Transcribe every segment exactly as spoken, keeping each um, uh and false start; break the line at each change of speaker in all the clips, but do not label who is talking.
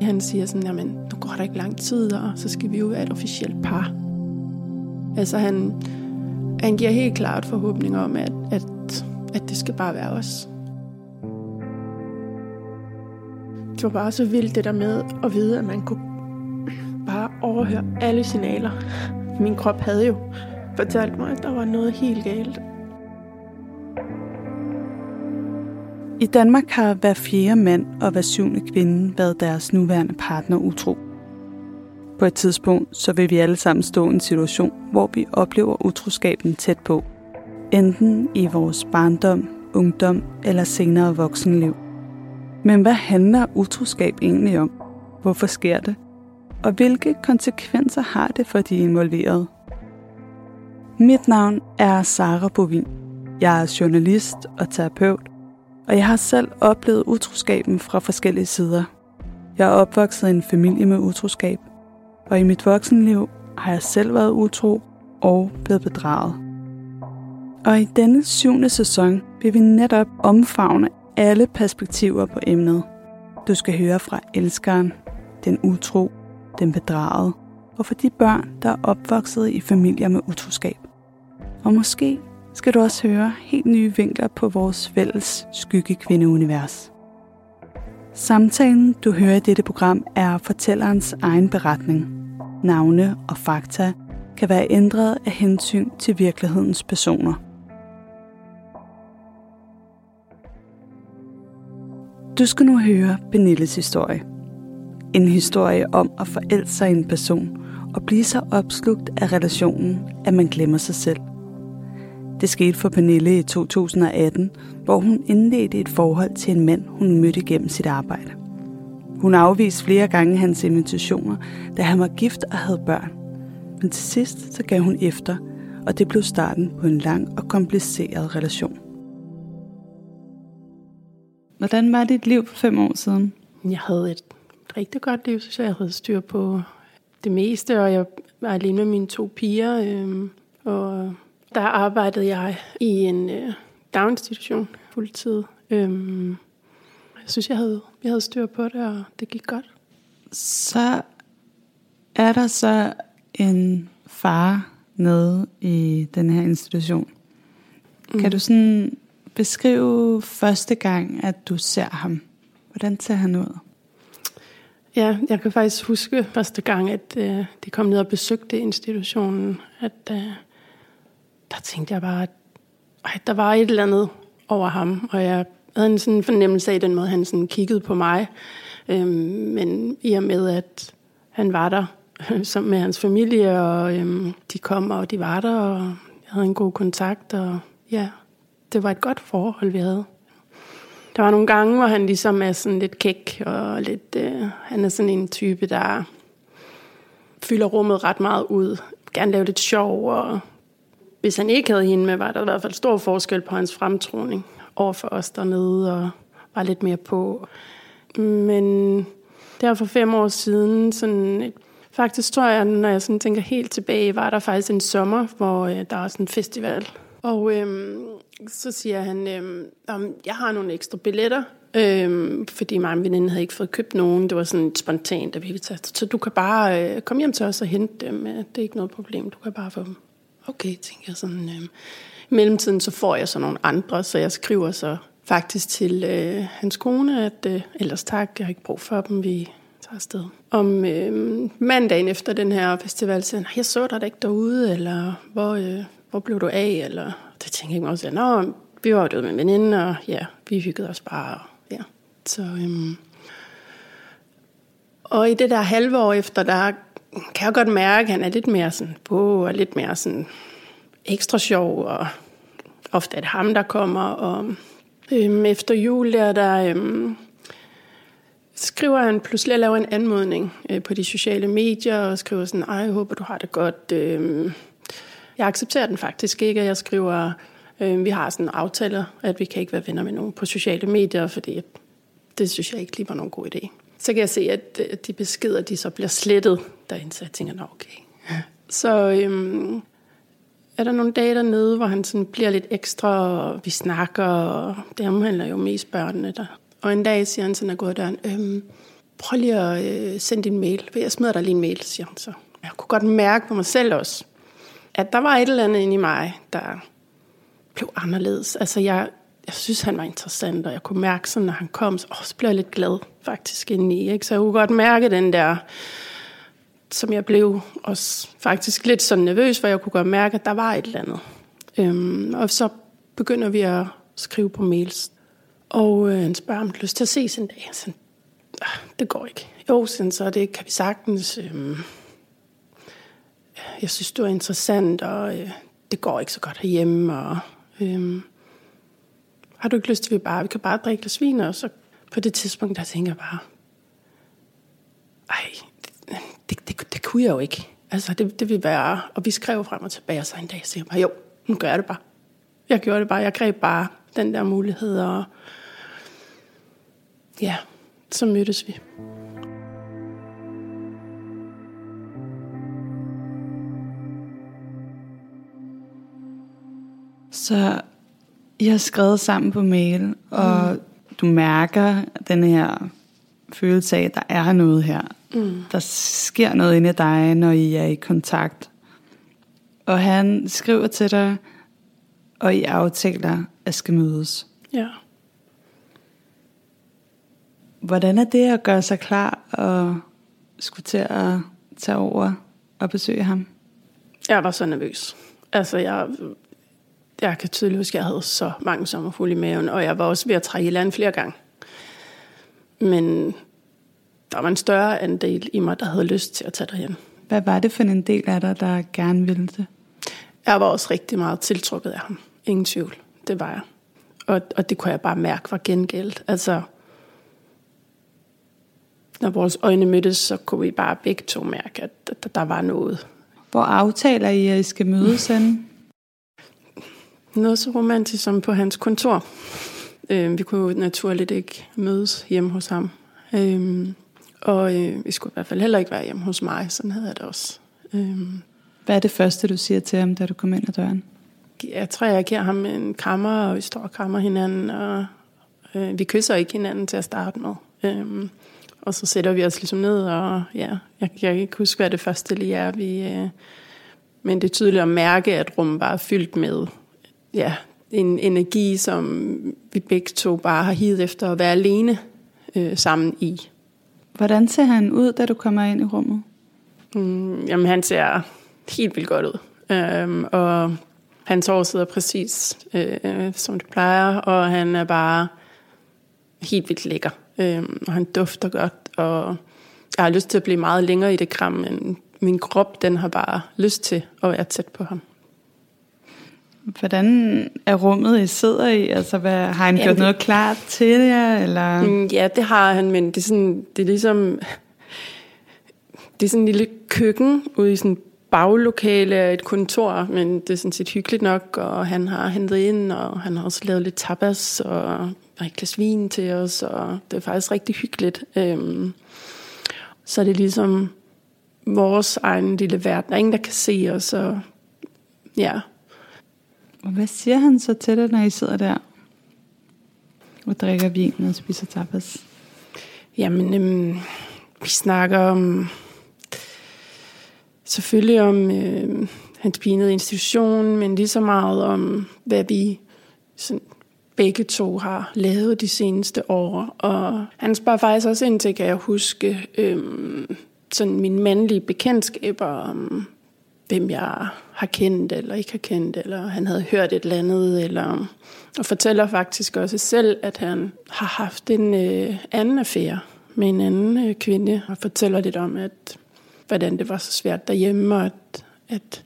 Han siger sådan, jamen, nu går der ikke lang tid, og så skal vi jo være et officielt par. Altså han, han giver helt klart forhåbning om, at, at, at det skal bare være os. Det var bare så vildt det der med at vide, at man kunne bare overhøre alle signaler. Min krop havde jo fortalt mig, at der var noget helt galt.
I Danmark har hver fjerde mand og hver syvende kvinde været deres nuværende partner utro. På et tidspunkt så vil vi alle sammen stå i en situation, hvor vi oplever utroskaben tæt på. Enten i vores barndom, ungdom eller senere voksenliv. Men hvad handler utroskab egentlig om? Hvorfor sker det? Og hvilke konsekvenser har det for de involverede? Mit navn er Sara Bovin. Jeg er journalist og terapeut, og jeg har selv oplevet utroskaben fra forskellige sider. Jeg er opvokset i en familie med utroskab, og i mit voksenliv har jeg selv været utro og blevet bedraget. Og i denne syvende sæson vil vi netop omfavne alle perspektiver på emnet. Du skal høre fra elskeren, den utro, den bedragede, og for de børn, der er opvokset i familier med utroskab. Og måske skal du også høre helt nye vinkler på vores fælles skyggekvindeunivers. Samtalen, du hører i dette program, er fortællerens egen beretning. Navne og fakta kan være ændret af hensyn til virkelighedens personer. Du skal nu høre Pernilles historie. En historie om at forelske sig i en person og blive så opslugt af relationen, at man glemmer sig selv. Det skete for Pernille i to tusind og atten, hvor hun indledte et forhold til en mand, hun mødte gennem sit arbejde. Hun afviste flere gange hans invitationer, da han var gift og havde børn. Men til sidst så gav hun efter, og det blev starten på en lang og kompliceret relation. Hvordan var dit liv for fem år siden?
Jeg havde et rigtig godt liv, så jeg havde styr på det meste, og jeg var alene med mine to piger. Øh, og der arbejdede jeg i en øh, daginstitution fuldtid. Øh, jeg synes, jeg havde, jeg havde styr på det, og det gik godt.
Så er der så en far nede i den her institution. Mm. Kan du sådan beskrive første gang, at du ser ham? Hvordan ser han ud?
Ja, jeg kan faktisk huske første gang, at øh, de kom ned og besøgte institutionen, at øh, der tænkte jeg bare, at øh, der var et eller andet over ham, og jeg havde en sådan fornemmelse af den måde, han sådan kiggede på mig. Øh, men i og med, at han var der øh, sammen med hans familie, og øh, de kom, og de var der, og jeg havde en god kontakt, og ja, det var et godt forhold, vi havde. Der var nogle gange, hvor han ligesom er sådan lidt kæk, og lidt, øh, han er sådan en type, der fylder rummet ret meget ud. Gerne lave lidt sjov, og hvis han ikke havde hende med, var der i hvert fald stor forskel på hans fremtroning over for os dernede, og var lidt mere på. Men der for fem år siden, sådan, faktisk tror jeg, når jeg sådan tænker helt tilbage, var der faktisk en sommer, hvor øh, der var sådan en festival. Og øhm, så siger han, øhm, jeg har nogle ekstra billetter, øhm, fordi mig og min veninde havde ikke fået købt nogen. Det var sådan spontant, at vi ville tage. Så du kan bare øh, komme hjem til os og hente dem. Det er ikke noget problem, du kan bare få dem. Okay, tænker jeg sådan. Øh. I mellemtiden så får jeg så nogle andre, så jeg skriver så faktisk til øh, hans kone, at øh, ellers tak, jeg har ikke brug for dem, vi tager afsted. Om øh, mandagen efter den her festival, siger han, jeg så dig da ikke derude, eller hvor... Øh, hvor blev du af, eller det tænkte jeg også, nå, vi var jo derude med en veninde, og ja, vi hyggede os bare, ja. Så, øhm. Og i det der halve år efter, der kan jeg godt mærke, at han er lidt mere sådan på, og lidt mere sådan ekstra sjov, og ofte er det ham, der kommer, og øhm, efter jul der, der øhm, skriver han pludselig at lave en anmodning øh, på de sociale medier, og skriver sådan, ej, jeg håber, du har det godt, øhm. Jeg accepterer den faktisk ikke, at jeg skriver, øh, vi har sådan en aftale, at vi kan ikke være venner med nogen på sociale medier, fordi det synes jeg ikke lige var nogen god idé. Så kan jeg se, at de beskeder, de så bliver slettet derinde, så jeg tænker, nå okay. Så øh, er der nogle dage dernede, hvor han sådan bliver lidt ekstra, og vi snakker, og det omhandler jo mest børnene der. Og en dag siger han sådan, at gå i døren, øhm, prøv lige at øh, sende din mail. Jeg smider dig lige en mail, siger han så. Jeg kunne godt mærke på mig selv også, at der var et eller andet inde i mig, der blev anderledes. Altså jeg, jeg synes, han var interessant, og jeg kunne mærke sådan, når han kom, så, åh, så blev jeg lidt glad faktisk indeni. Ikke? Så jeg kunne godt mærke den der, som jeg blev også faktisk lidt sådan nervøs, for jeg kunne godt mærke, at der var et eller andet. Øhm, og så begynder vi at skrive på mails. Og øh, han spørger, om du har lyst til at ses en dag. Så, det går ikke. Jo, så det kan vi sagtens. Øh, jeg synes, du er interessant, og øh, det går ikke så godt herhjemme. Og, øh, har du ikke lyst til, at vi bare vi kan bare drikke lidt vin? Og så på det tidspunkt, der tænker jeg bare, ej, det, det, det, det kunne jeg jo ikke. Altså, det, det ville være, og vi skrev frem og tilbage, og så en dag siger jeg bare, jo, nu gør jeg det bare. Jeg gjorde det bare, jeg greb bare den der mulighed, og ja, så mødtes vi.
Så I har skrevet sammen på mail, og mm. du mærker den her følelse af, at der er noget her. Mm. Der sker noget inde i dig, når I er i kontakt. Og han skriver til dig, og I aftaler at skal mødes.
Ja.
Hvordan er det at gøre sig klar og skulle til at tage over og besøge ham?
Jeg var så nervøs. Altså, jeg, jeg kan tydeligt huske, at jeg havde så mange sommerfugle i maven, og jeg var også ved at trække i land flere gange. Men der var en større andel i mig, der havde lyst til at tage derhen.
Hvad var det for en del af dig, der gerne ville det?
Jeg var også rigtig meget tiltrukket af ham. Ingen tvivl. Det var jeg. Og, og det kunne jeg bare mærke var gengældt. Altså, når vores øjne mødtes, så kunne vi bare begge to mærke, at, at der var noget.
Hvor aftaler I, at I skal mødes henne?
Noget så romantisk som på hans kontor. Øh, vi kunne naturligt ikke mødes hjemme hos ham. Øh, og øh, vi skulle i hvert fald heller ikke være hjemme hos mig. Sådan havde jeg det også. Øh,
Hvad er det første, du siger til ham, da du kommer ind ad døren?
Jeg tror, jeg giver ham en krammer, og vi står og krammer hinanden, og øh, vi kysser ikke hinanden til at starte med. Øh, og så sætter vi os ligesom ned, og ja, jeg, jeg kan ikke huske, hvad det første lige er. Vi, øh, men det er tydeligt at mærke, at rummet bare er fyldt med ja, en energi, som vi begge to bare har hivet efter at være alene øh, sammen i.
Hvordan ser han ud, da du kommer ind i rummet?
Mm, jamen, han ser helt vildt godt ud. Øhm, og hans hår sidder præcis, øh, som det plejer, og han er bare helt vildt lækker. Øhm, og han dufter godt, og jeg har lyst til at blive meget længere i det kram, men min krop, den har bare lyst til at være tæt på ham.
Hvordan er rummet, I sidder i? Altså, hvad, har han ja, gjort det, noget klart til jer? Eller?
Ja, det har han, men det er, sådan, det er ligesom det er sådan en lille køkken ude i sådan et baglokale af et kontor, men det er sådan set hyggeligt nok, og han har hentet ind, og han har også lavet lidt tapas og et glas vin til os, og det er faktisk rigtig hyggeligt. Øhm, så er det ligesom vores egen lille verden. Der er ingen, der kan se os, og ja.
Og hvad siger han så til dig, når I sidder der og drikker vin og spiser tapas?
Jamen, øhm, vi snakker om selvfølgelig om øh, hans pinede institution, men lige så meget om, hvad vi sådan, begge to har lavet de seneste år. Og han spørger faktisk også ind til, kan jeg huske, øh, sådan mine mandlige bekendtskaber om, hvem jeg har kendt eller ikke har kendt, eller han havde hørt et eller andet, eller, og fortæller faktisk også selv, at han har haft en øh, anden affære med en anden øh, kvinde, og fortæller lidt om, at hvordan det var så svært derhjemme, og at, at,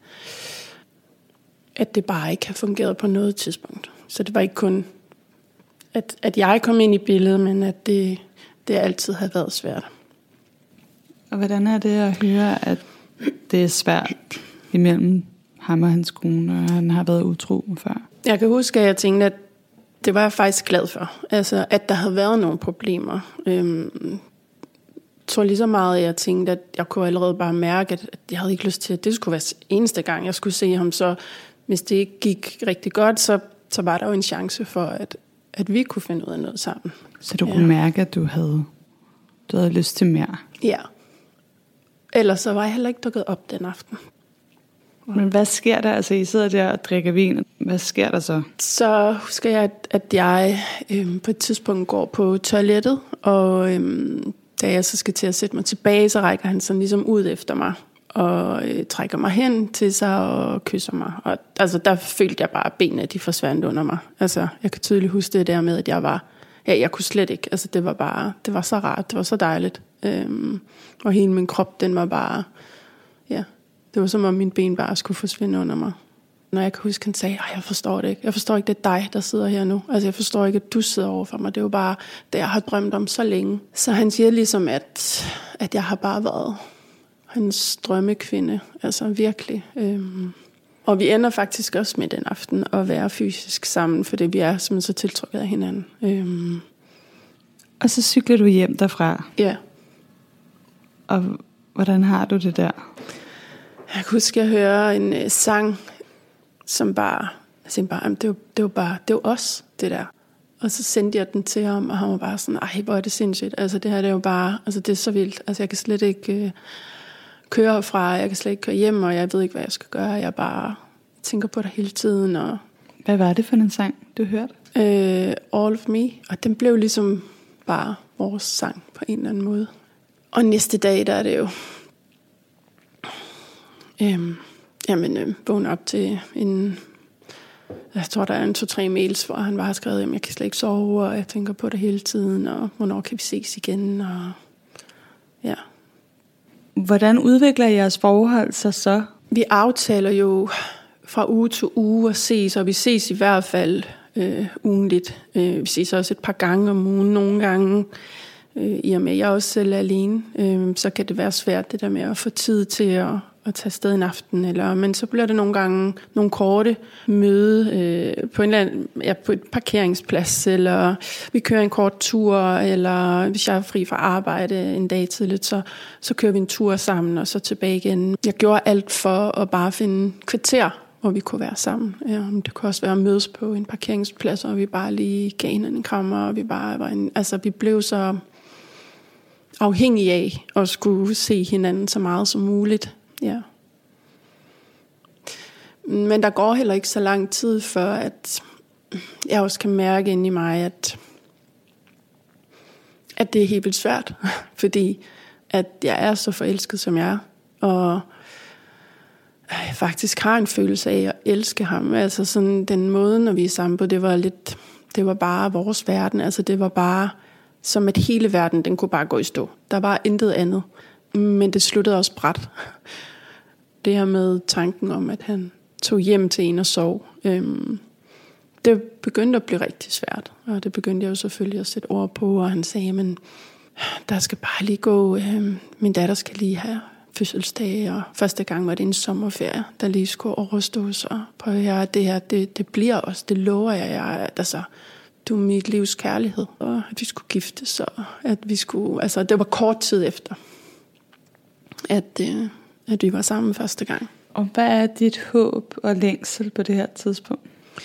at det bare ikke har fungeret på noget tidspunkt. Så det var ikke kun, at, at jeg kom ind i billedet, men at det, det altid har været svært.
Og hvordan er det at høre, at det er svært imellem ham og hans kone, og han har været utro før? Jeg
kan huske, at jeg tænkte, at det var jeg faktisk glad for. Altså, at der havde været nogle problemer. Øhm, Jeg tror lige så meget, at jeg tænkte, at jeg kunne allerede bare mærke, at jeg havde ikke lyst til, at det skulle være eneste gang, jeg skulle se ham. Så hvis det ikke gik rigtig godt, så, så var der jo en chance for, at, at vi kunne finde ud af noget sammen.
Så du ja. kunne mærke, at du havde Du havde lyst til mere.
Ja. Ellers så var jeg heller ikke dukket op den aften.
Men hvad sker der? Altså, I sidder der og drikker vin. Hvad sker der så?
Så husker jeg, at, at jeg øhm, på et tidspunkt går på toilettet, og øhm, da jeg så skal til at sætte mig tilbage, så rækker han sådan ligesom ud efter mig, og øh, trækker mig hen til sig og kysser mig. Og altså, der følte jeg bare, at benene de forsvandt under mig. Altså, jeg kan tydeligt huske det der med, at jeg var, ja, jeg kunne slet ikke. Altså, det var bare, det var så rart, det var så dejligt. Øhm, og hele min krop, den var bare, ja, det var som om mine ben bare skulle forsvinde under mig. Når jeg kan huske, han sagde, jeg forstår det ikke. Jeg forstår ikke, det er dig, der sidder her nu. Altså, jeg forstår ikke, at du sidder over for mig. Det er jo bare det, jeg har drømt om så længe. Så han siger ligesom, at, at jeg har bare været hans drømmekvinde. Altså, virkelig. Øhm. Og vi ender faktisk også med den aften at være fysisk sammen, fordi vi er simpelthen så tiltrykket af hinanden. Øhm.
Og så cykler du hjem derfra?
Ja.
Og hvordan har du det der?
Jeg kan huske, at jeg hører en øh, sang, som bare, jeg tænkte bare, det var, det var bare, det var os, det der. Og så sendte jeg den til ham, og han var bare sådan, ej, hvor er det sindssygt. Altså det her, det er jo bare, altså det er så vildt. Altså jeg kan slet ikke øh, køre herfra, jeg kan slet ikke køre hjem, og jeg ved ikke, hvad jeg skal gøre. Jeg bare tænker på det hele tiden. Og
hvad var det for en sang, du hørte?
Øh, All of Me, og den blev ligesom bare vores sang på en eller anden måde. Og næste dag, der er det jo, øhm, jamen, øh, vågne op til en, jeg tror, der er en to-tre mails, hvor han bare har skrevet, at jeg kan slet ikke sove, og jeg tænker på det hele tiden, og hvornår kan vi ses igen, og ja.
Hvordan udvikler jeres forhold sig så?
Vi aftaler jo fra uge til uge at ses, og vi ses i hvert fald øh, ugenligt. Øh, vi ses også et par gange om ugen, nogle gange. Øh, I og med, jeg er også selv alene, øh, så kan det være svært, det der med at få tid til at, at tage afsted en aften. Eller, men så bliver det nogle gange nogle korte møde øh, på, en eller anden, ja, på et parkeringsplads, eller vi kører en kort tur, eller hvis jeg er fri fra arbejde en dag tidligt, så, så kører vi en tur sammen, og så tilbage igen. Jeg gjorde alt for at bare finde kvarter, hvor vi kunne være sammen. Ja, det kunne også være at mødes på en parkeringsplads, og vi bare lige gav hinanden en krammer, og vi bare var en, altså vi blev så afhængige af at skulle se hinanden så meget som muligt. Ja. Men der går heller ikke så lang tid før, at jeg også kan mærke inde i mig, at, at det er helt vildt svært, fordi at jeg er så forelsket, som jeg er, og jeg faktisk har en følelse af at elske ham. Altså sådan den måde, når vi er sammen på, det var lidt, det var bare vores verden. Altså det var bare som at hele verden, den kunne bare gå i stå. Der var intet andet. Men det sluttede også brat. Det her med tanken om, at han tog hjem til en og sov, øhm, det begyndte at blive rigtig svært. Og det begyndte jeg jo selvfølgelig at sætte ord på, og han sagde, men der skal bare lige gå, øhm, min datter skal lige have fødselsdag, og første gang var det en sommerferie, der lige skulle overstås, og prøv at høre, det her, det, det bliver også, det lover jeg, jeg altså, du er mit livs kærlighed, og at vi skulle giftes, og at vi skulle, altså det var kort tid efter, at, øh, at vi var sammen første gang.
Og hvad er dit håb og længsel på det her tidspunkt?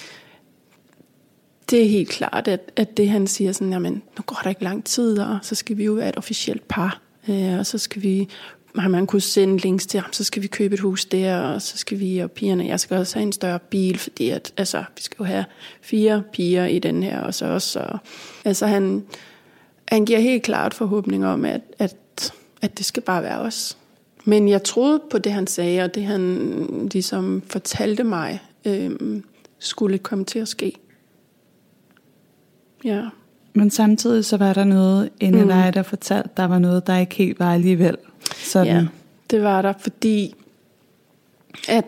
Det er helt klart, at, at det han siger sådan, jamen, nu går der ikke lang tid, og så skal vi jo være et officielt par, øh, og så skal vi, har man kunne sende links til ham, så skal vi købe et hus der, og så skal vi, og pigerne, jeg skal også have en større bil, fordi at, altså, vi skal jo have fire piger i den her, og så også, og, altså han, han giver helt klart forhåbning om, at, at, at det skal bare være os. Men jeg troede på det, han sagde, og det han ligesom fortalte mig, øh, skulle komme til at ske. Ja.
Men samtidig så var der noget inde mm. dig, der fortalte, der var noget, der ikke helt var alligevel. Sådan.
Ja, det var der, fordi at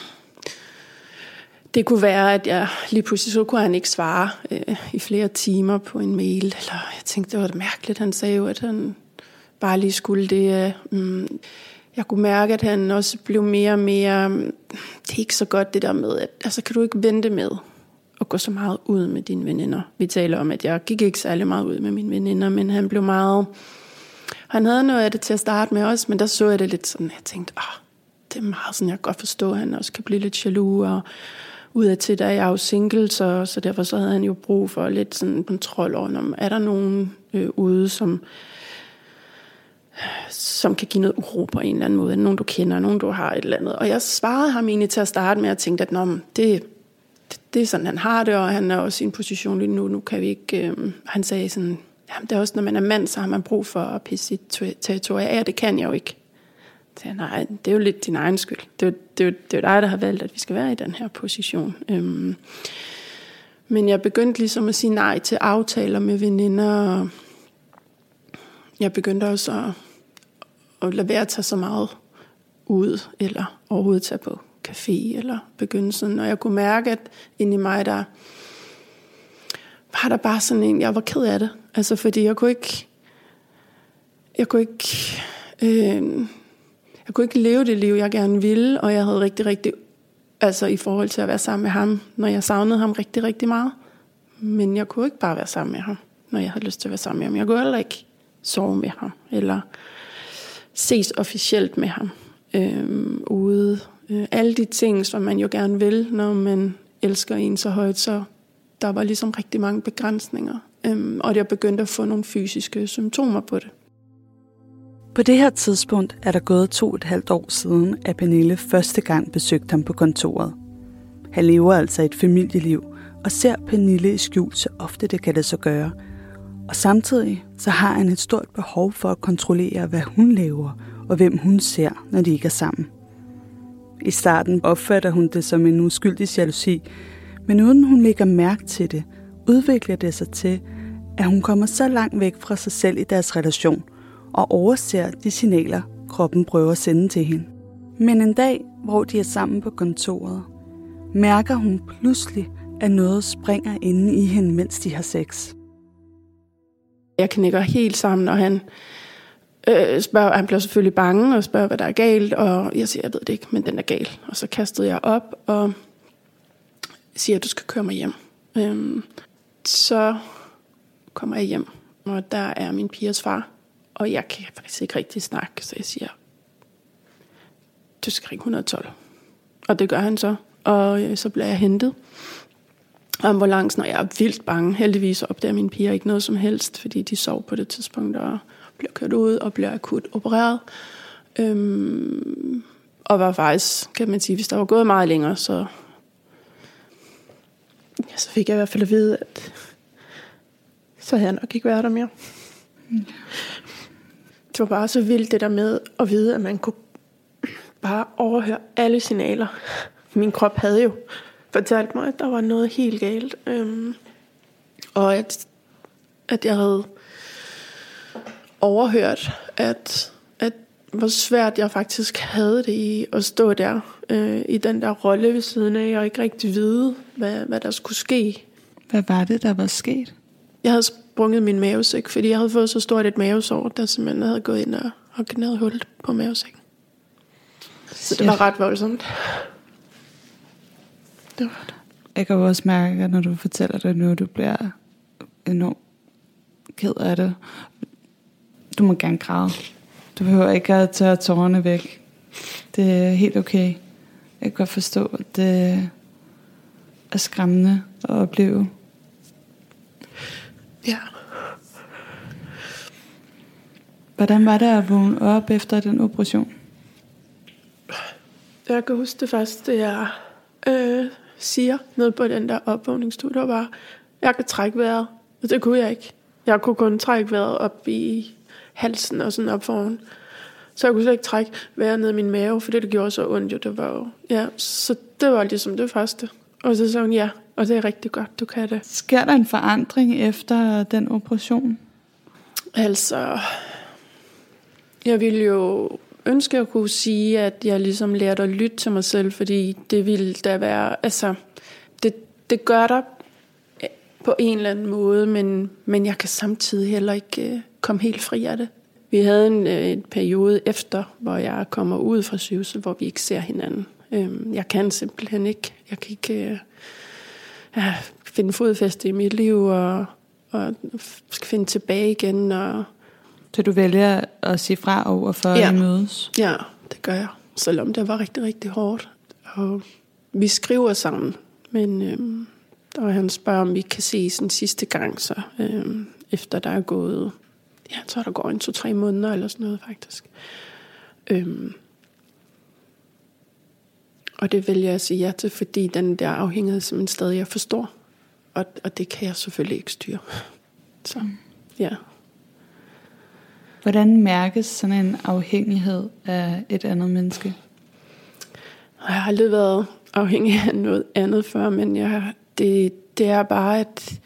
det kunne være, at jeg lige pludselig så kunne han ikke svare øh, i flere timer på en mail. Eller jeg tænkte, det var det mærkeligt. Han sagde jo, at han bare lige skulle det. Øh, jeg kunne mærke, at han også blev mere og mere, det er ikke så godt det der med, at altså kan du ikke vente med at gå så meget ud med dine veninder. Vi taler om, at jeg gik ikke særlig meget ud med mine veninder, men han blev meget, han havde noget af det til at starte med også, men der så jeg det lidt sådan, jeg tænkte, ah, det er meget sådan, jeg kan godt forstå, at han også kan blive lidt jaloux, og udadtil, da jeg er jo single, så, så derfor så havde han jo brug for lidt sådan kontrol over, om er der nogen øh, ude, som som kan give noget uro på en eller anden måde. Nogen, du kender, nogen, du har et eller andet. Og jeg svarede ham egentlig til at starte med at tænke, at det, det, det er sådan, han har det, og han er også i en position lige nu. Nu kan vi ikke... Øh, han sagde sådan, jamen, det er også, når man er mand, så har man brug for at pisse sit territorie af, og det kan jeg jo ikke. Så jeg, nej, det er jo lidt din egen skyld. Det er jo, det er jo, det er jo dig, der har valgt, at vi skal være i den her position. Øhm, men jeg begyndte ligesom at sige nej til aftaler med veninder. Jeg begyndte også at, at lade være at tage så meget ud, eller overhovedet tage på café, eller begynde sådan. Og jeg kunne mærke, at inde i mig, der var der bare sådan en, jeg var ked af det. Altså, fordi jeg kunne ikke, jeg kunne ikke, øh, jeg kunne ikke leve det liv, jeg gerne ville, og jeg havde rigtig, rigtig, altså i forhold til at være sammen med ham, når jeg savnede ham rigtig, rigtig meget. Men jeg kunne ikke bare være sammen med ham, når jeg havde lyst til at være sammen med ham. Jeg kunne heller ikke sove med ham, eller ses officielt med ham øh, ude. Øh, alle de ting, som man jo gerne vil, når man elsker en så højt, så der var ligesom rigtig mange begrænsninger. Øh, og jeg begyndte at få nogle fysiske symptomer på det.
På det her tidspunkt er der gået to og et halvt år siden, at Pernille første gang besøgte ham på kontoret. Han lever altså et familieliv, og ser Pernille i skjul, så ofte det kan det så gøre. Og samtidig så har han et stort behov for at kontrollere, hvad hun laver, og hvem hun ser, når de ikke er sammen. I starten opfatter hun det som en uskyldig jalousi, men uden hun lægger mærke til det, udvikler det sig til, at hun kommer så langt væk fra sig selv i deres relation, og overser de signaler, kroppen prøver at sende til hende. Men en dag, hvor de er sammen på kontoret, mærker hun pludselig, at noget springer inde i hende, mens de har sex.
Jeg knækker helt sammen, og han øh, spørger, han bliver selvfølgelig bange og spørger, hvad der er galt, og jeg siger, jeg ved det ikke, men den er gal. Og så kastede jeg op og siger, at du skal køre mig hjem. Øhm, så kommer jeg hjem, og der er min pigers far, og jeg kan faktisk ikke rigtig snakke, så jeg siger, du skal ringe et et to. Og det gør han så, og øh, så bliver jeg hentet. Ambulancen, og jeg er vildt bange. Heldigvis opdager mine piger ikke noget som helst, fordi de sov på det tidspunkt og bliver kørt ud og bliver akut opereret. Øhm, og var faktisk, kan man sige, hvis der var gået meget længere, så, ja, så fik jeg i hvert fald at vide, at så havde jeg nok ikke været der mere. Mm. Det var bare så vildt det der med at vide, at man kunne bare overhøre alle signaler. Min krop havde jo fortalte mig, at der var noget helt galt. Øhm, og at, at jeg havde overhørt, at, at hvor svært jeg faktisk havde det i at stå der øh, i den der rolle ved siden af, og ikke rigtig vide, hvad, hvad der skulle ske.
Hvad var det, der var sket?
Jeg havde sprunget min mavesæk, fordi jeg havde fået så stort et mavesår, der simpelthen havde gået ind og, og gnædet hullet på mavesækken. Så det var ret voldsomt. Det var det.
Jeg kan også mærke, at når du fortæller det nu, du bliver enormt ked af det. Du må gerne græde. Du behøver ikke at tørre tårerne væk. Det er helt okay. Jeg kan godt forstå, at det er skræmmende at opleve.
Ja.
Hvordan var det at vågne op efter den operation?
Jeg kan huske det første, jeg øh, siger nede på den der opvågningsstue, der var, jeg kan trække vejret. Og det kunne jeg ikke. Jeg kunne kun trække vejret op i halsen og sådan op foran. Så jeg kunne slet ikke trække vejret ned i min mave, for det, det gjorde så ondt jo. Det var jo, ja, så det var ligesom det første. Og så sagde hun, ja, og det er rigtig godt, du kan det.
Sker der en forandring efter den operation?
Altså, jeg ville jo ønske, at jeg kunne sige, at jeg ligesom lærte at lytte til mig selv, fordi det ville da være, altså, det, det gør der på en eller anden måde, men, men jeg kan samtidig heller ikke uh, komme helt fri af det. Vi havde en, uh, en periode efter, hvor jeg kommer ud fra sygehuset, hvor vi ikke ser hinanden. Um, jeg kan simpelthen ikke, jeg kan ikke uh, ja, finde fodfæste i mit liv, og, og skal finde tilbage igen, og
så du vælger at sige fra over for
ja.
at mødes?
Ja, det gør jeg. Selvom det var rigtig, rigtig hårdt. Og vi skriver sammen, men øhm, og han spørger, om vi kan ses en sidste gang, så øhm, efter der er gået jeg tror, der går en to-tre måneder eller sådan noget faktisk. Øhm, og det vælger jeg at sige ja til, fordi den der afhængighed som en stadig jeg forstår. Og, og det kan jeg selvfølgelig ikke styre. Så, ja.
Hvordan mærkes sådan en afhængighed af et andet menneske?
Jeg har aldrig været afhængig af noget andet før, men jeg, det, det er bare et,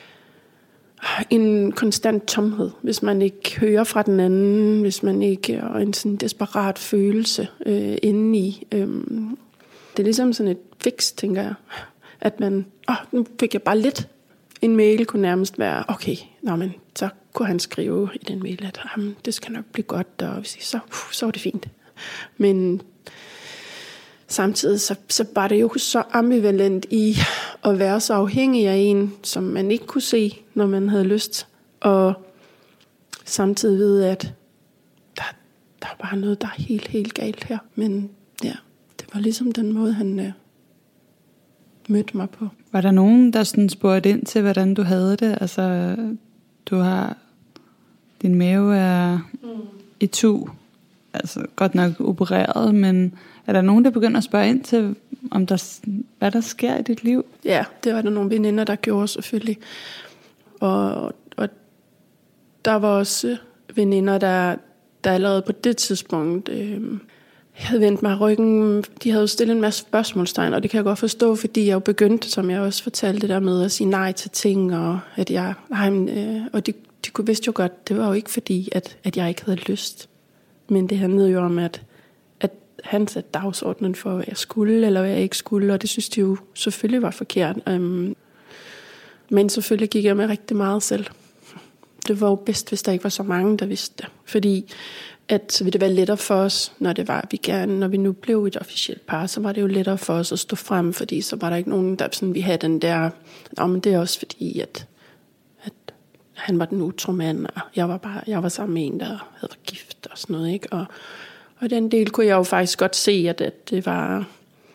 en konstant tomhed, hvis man ikke hører fra den anden, hvis man ikke, og en sådan desperat følelse øh, indeni. Øhm, det er ligesom sådan et fix, tænker jeg, at man, åh, nu fik jeg bare lidt. En mail kunne nærmest være, okay, nå, men så kunne han skrive i den mail, at jamen, det skal nok blive godt, og hvis I, så, uh, så var det fint. Men samtidig så, så var det jo så ambivalent i at være så afhængig af en, som man ikke kunne se, når man havde lyst. Og samtidig vide, at der, der er bare noget, der er helt, helt galt her. Men ja, det var ligesom den måde, han øh, mødte mig på.
Var der nogen, der sådan spurgte ind til, hvordan du havde det? Altså, du har, din mave er mm. itu, altså godt nok opereret, men er der nogen, der begynder at spørge ind til, om der, hvad der sker i dit liv?
Ja, det var der nogle veninder, der gjorde selvfølgelig. Og, og der var også veninder, der, der allerede på det tidspunkt øh, havde vendt mig ryggen. De havde jo stillet en masse spørgsmålstegn, og det kan jeg godt forstå, fordi jeg jo begyndte, som jeg også fortalte, det der med at sige nej til ting, og at jeg, nej, øh, og de, de kunne vidste jo godt, det var jo ikke fordi, at, at jeg ikke havde lyst. Men det handlede jo om, at, at han satte dagsordenen for, hvad jeg skulle, eller hvad jeg ikke skulle, og det synes de jo selvfølgelig var forkert. Um, men selvfølgelig gik jeg med rigtig meget selv. Det var jo bedst, hvis der ikke var så mange, der vidste det. Fordi at så ville det være lettere for os, når det var, vi gerne, når vi nu blev et officielt par, så var det jo lettere for os at stå frem, fordi så var der ikke nogen, der sådan, vi havde den der, nå, men det er også fordi, at, at han var den utro mand, og jeg var bare, jeg var sammen med en, der havde været gift og sådan noget, ikke? Og, og den del kunne jeg jo faktisk godt se, at, at det var,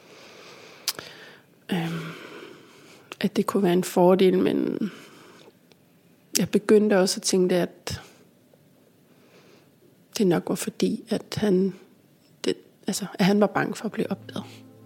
øhm, at det kunne være en fordel, men jeg begyndte også at tænke, at det nok var fordi, at han, det, altså, at han var bange for at blive opdaget.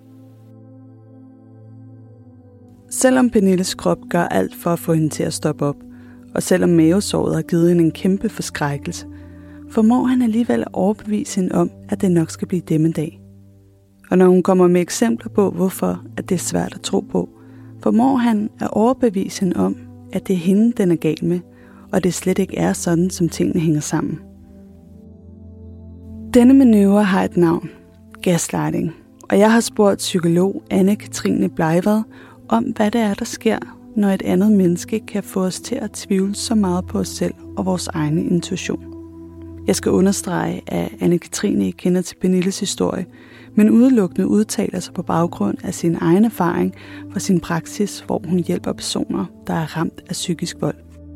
Selvom Pernilles krop gør alt for at få hende til at stoppe op, og selvom mavesåret har givet hende en kæmpe forskrækkelse, formår han alligevel at overbevise hende om, at det nok skal blive dem en dag. Og når hun kommer med eksempler på, hvorfor at det er svært at tro på, formår han at overbevise hende om, at det er hende, den er gal med, og det slet ikke er sådan, som tingene hænger sammen. Denne manøvre har et navn, gaslighting, og jeg har spurgt psykolog Anne-Katrine Bleivad om, hvad det er, der sker, når et andet menneske kan få os til at tvivle så meget på os selv og vores egen intuition. Jeg skal understrege, at Anne-Katrine ikke kender til Pernilles historie, men udelukkende udtaler sig på baggrund af sin egen erfaring fra sin praksis, hvor hun hjælper personer, der er ramt af psykisk vold.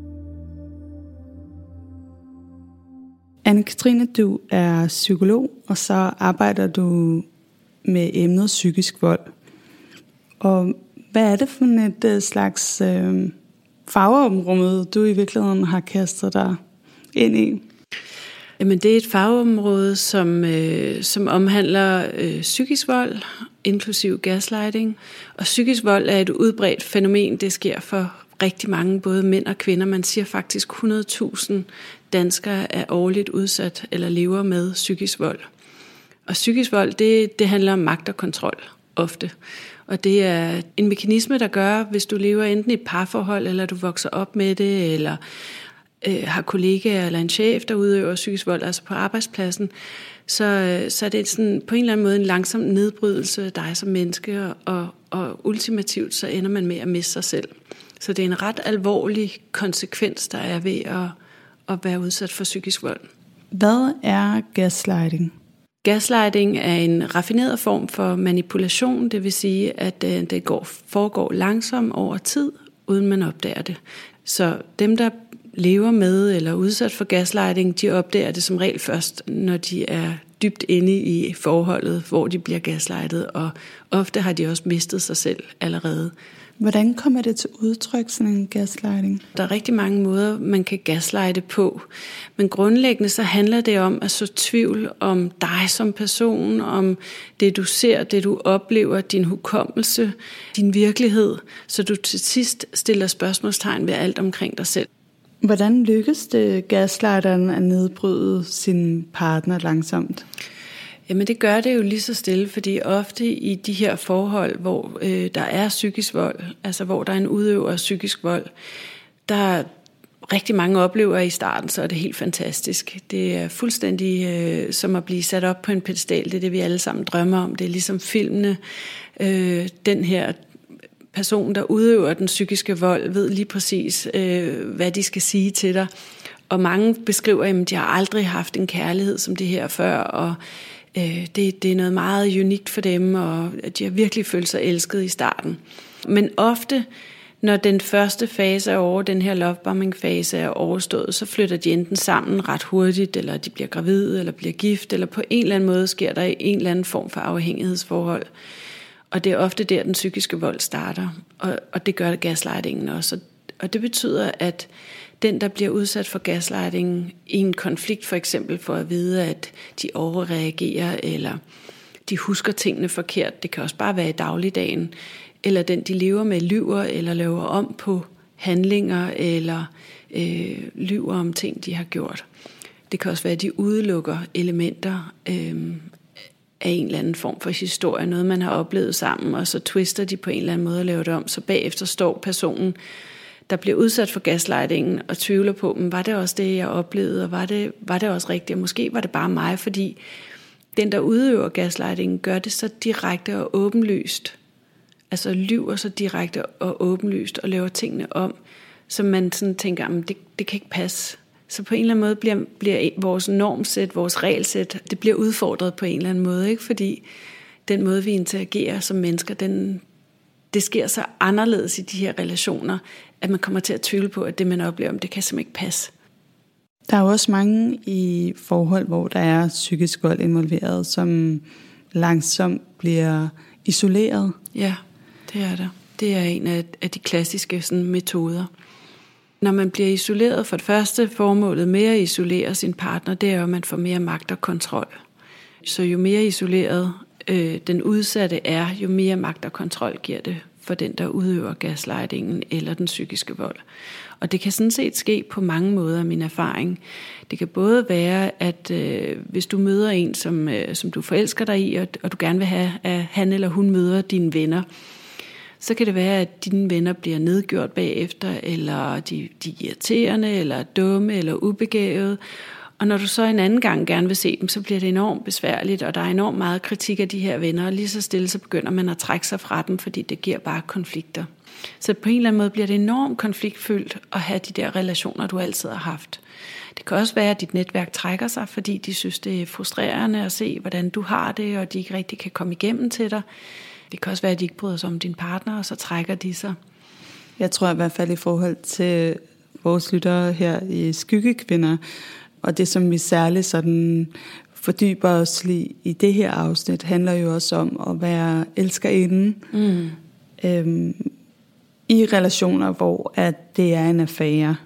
Anne-Katrine, du er psykolog, og så arbejder du med emnet psykisk vold. Og hvad er det for et slags øh, fagområde, du i virkeligheden har kastet dig ind i?
Jamen, det er et fagområde, som, øh, som omhandler øh, psykisk vold, inklusiv gaslighting. Og psykisk vold er et udbredt fænomen. Det sker for rigtig mange, både mænd og kvinder. Man siger faktisk hundrede tusind danskere er årligt udsat eller lever med psykisk vold. Og psykisk vold, det, det handler om magt og kontrol ofte. Og det er en mekanisme, der gør, hvis du lever enten i et parforhold, eller du vokser op med det, eller øh, har kollegaer eller en chef, der udøver psykisk vold, altså på arbejdspladsen, så, så er det sådan, på en eller anden måde en langsom nedbrydelse af dig som menneske, og, og ultimativt så ender man med at miste sig selv. Så det er en ret alvorlig konsekvens, der er ved at, at være udsat for psykisk vold.
Hvad er gaslighting?
Gaslighting er en raffineret form for manipulation, det vil sige, at det går, foregår langsomt over tid, uden man opdager det. Så dem, der lever med eller er udsat for gaslighting, de opdager det som regel først, når de er dybt inde i forholdet, hvor de bliver gaslightet, og ofte har de også mistet sig selv allerede,
Hvordan kommer det til udtryk, sådan en gaslighting?
Der er rigtig mange måder, man kan gaslighte på. Men grundlæggende så handler det om at så tvivl om dig som person, om det du ser, det du oplever, din hukommelse, din virkelighed, så du til sidst stiller spørgsmålstegn ved alt omkring dig selv.
Hvordan lykkes det gaslighteren at nedbryde sin partner langsomt?
Jamen det gør det jo lige så stille, fordi ofte i de her forhold, hvor øh, der er psykisk vold, altså hvor der er en udøver af psykisk vold, der rigtig mange oplever i starten, så er det helt fantastisk. Det er fuldstændig øh, som at blive sat op på en pedestal, det er det vi alle sammen drømmer om. Det er ligesom filmene, øh, den her person, der udøver den psykiske vold, ved lige præcis, øh, hvad de skal sige til dig. Og mange beskriver, at de har aldrig haft en kærlighed som det her før, og øh, det, det er noget meget unikt for dem, og de har virkelig følt sig elsket i starten. Men ofte, når den første fase er over, den her lovebombing-fase er overstået, så flytter de enten sammen ret hurtigt, eller de bliver gravide, eller bliver gift, eller på en eller anden måde sker der en eller anden form for afhængighedsforhold. Og det er ofte der, den psykiske vold starter, og, og det gør det gaslightingen også. Og det betyder, at den, der bliver udsat for gaslighting i en konflikt, for eksempel for at vide, at de overreagerer, eller de husker tingene forkert, det kan også bare være i dagligdagen, eller den, de lever med, lyver eller laver om på handlinger, eller øh, lyver om ting, de har gjort. Det kan også være, at de udelukker elementer øh, af en eller anden form for historie, noget man har oplevet sammen, og så twister de på en eller anden måde og laver det om, så bagefter står personen, der bliver udsat for gaslightingen, og tvivler på, men var det også det, jeg oplevede, og var det, var det også rigtigt, og måske var det bare mig, fordi den, der udøver gaslightingen, gør det så direkte og åbenlyst, altså lyver så direkte og åbenlyst, og laver tingene om, så man sådan tænker, det, det kan ikke passe. Så på en eller anden måde bliver, bliver vores normsæt, vores regelsæt, det bliver udfordret på en eller anden måde, ikke? Fordi den måde, vi interagerer som mennesker, den, det sker så anderledes i de her relationer, at man kommer til at tvivle på, at det, man oplever, det kan simpelthen ikke passe.
Der er jo også mange i forhold, hvor der er psykisk vold involveret, som langsomt bliver isoleret.
Ja, det er der. Det er en af, af de klassiske sådan, metoder. Når man bliver isoleret, for det første formålet med at isolere sin partner, det er jo, at man får mere magt og kontrol. Så jo mere isoleret øh, den udsatte er, jo mere magt og kontrol giver det for den, der udøver gaslightingen eller den psykiske vold. Og det kan sådan set ske på mange måder, min erfaring. Det kan både være, at øh, hvis du møder en, som, øh, som du forelsker dig i, og, og du gerne vil have, at han eller hun møder dine venner, så kan det være, at dine venner bliver nedgjort bagefter, eller de, de er irriterende, eller dumme, eller ubegavede. Og når du så en anden gang gerne vil se dem, så bliver det enormt besværligt, og der er enormt meget kritik af de her venner, og lige så stille så begynder man at trække sig fra dem, fordi det giver bare konflikter. Så på en eller anden måde bliver det enormt konfliktfyldt at have de der relationer, du altid har haft. Det kan også være, at dit netværk trækker sig, fordi de synes, det er frustrerende at se, hvordan du har det, og de ikke rigtig kan komme igennem til dig. Det kan også være, at de ikke bryder sig om din partner, og så trækker de sig.
Jeg tror i hvert fald i forhold til vores lyttere her i Skyggekvinder, og det som vi særligt sådan fordyber os i det her afsnit, handler jo også om at være elskerinde mm. øhm, i relationer, hvor at det er en affære.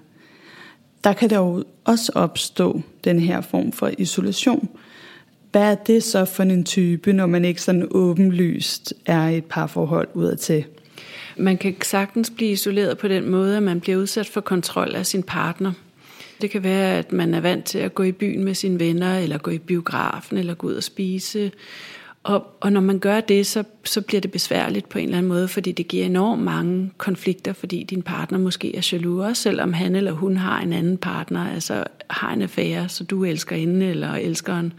Der kan der jo også opstå den her form for isolation. Hvad er det så for en type, når man ikke sådan åbenlyst er i et parforhold udadtil?
Man kan sagtens blive isoleret på den måde, at man bliver udsat for kontrol af sin partner. Det kan være, at man er vant til at gå i byen med sine venner, eller gå i biografen, eller gå ud og spise. Og, og når man gør det, så, så bliver det besværligt på en eller anden måde, fordi det giver enormt mange konflikter, fordi din partner måske er jaloux, også selvom han eller hun har en anden partner, altså har en affære, så du elsker hende eller elskeren.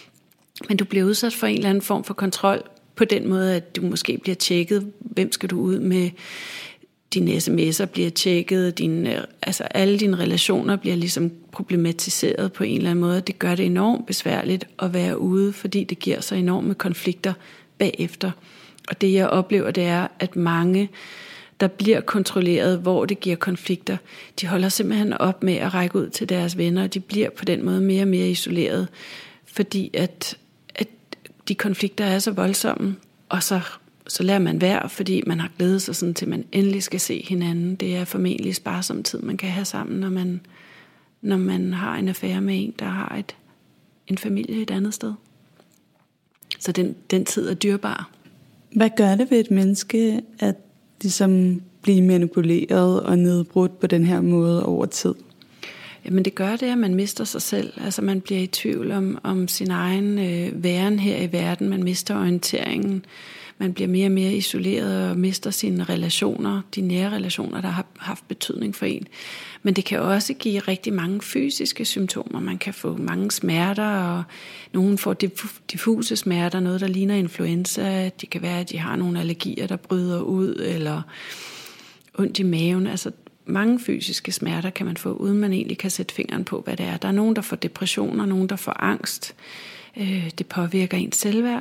Men du bliver udsat for en eller anden form for kontrol på den måde, at du måske bliver tjekket. Hvem skal du ud med? Dine sms'er bliver tjekket. Dine, altså alle dine relationer bliver ligesom problematiseret på en eller anden måde. Det gør det enormt besværligt at være ude, fordi det giver så enorme konflikter bagefter. Og det jeg oplever, det er, at mange, der bliver kontrolleret, hvor det giver konflikter, de holder simpelthen op med at række ud til deres venner. De bliver på den måde mere og mere isoleret, fordi at de konflikter er så voldsomme, og så så lader man være, fordi man har glædet sig sådan til, man endelig skal se hinanden. Det er formentlig sparsom tid, man kan have sammen, når man, når man har en affære med en, der har et, en familie et andet sted. Så den, den tid er dyrbar.
Hvad gør det ved et menneske, at ligesom blive manipuleret og nedbrudt på den her måde over tid?
Jamen det gør det, at man mister sig selv. Altså man bliver i tvivl om, om sin egen øh, væren her i verden. Man mister orienteringen. Man bliver mere og mere isoleret og mister sine relationer, de nære relationer, der har haft betydning for en. Men det kan også give rigtig mange fysiske symptomer. Man kan få mange smerter, og nogen får diffuse smerter, noget der ligner influenza. Det kan være, at de har nogle allergier, der bryder ud, eller ondt i maven. Altså mange fysiske smerter kan man få, uden man egentlig kan sætte fingeren på, hvad det er. Der er nogen, der får depressioner, nogen, der får angst. Det påvirker ens selvværd.